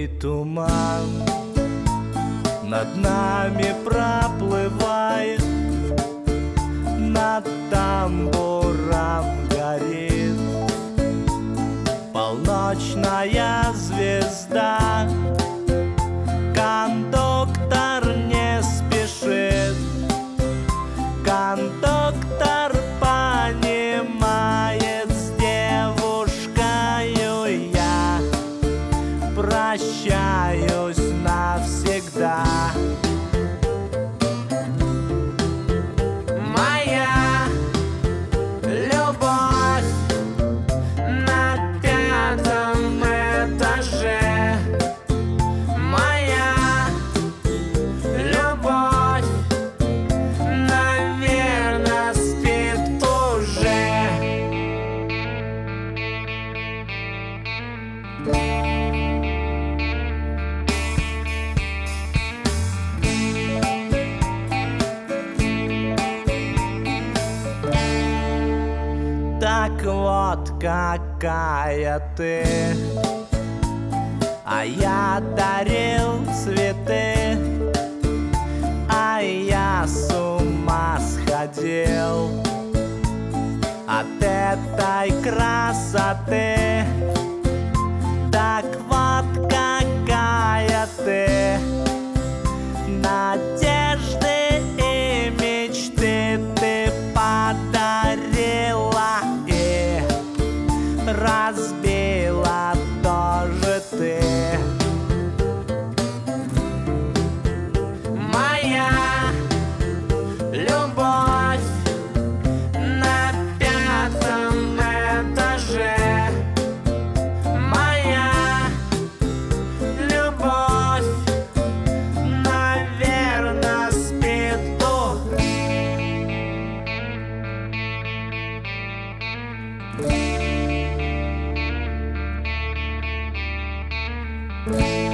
белый туман над нами проплывает, над тамбуром горит полночная звезда. Кондуктор не спешит, кондуктор понимает, с девушкою я прощаюсь навсегда. Моя любовь на 5-м этаже, моя любовь, наверно, спит уже. Так вот какая ты, а я дарил цветы, а я с ума сходил от этой красоты. Так вот какая ты, надежды и мечты ты подарила и разбила тоже ты. Моя любовь на 5-м этаже, моя любовь, наверно, спит тут.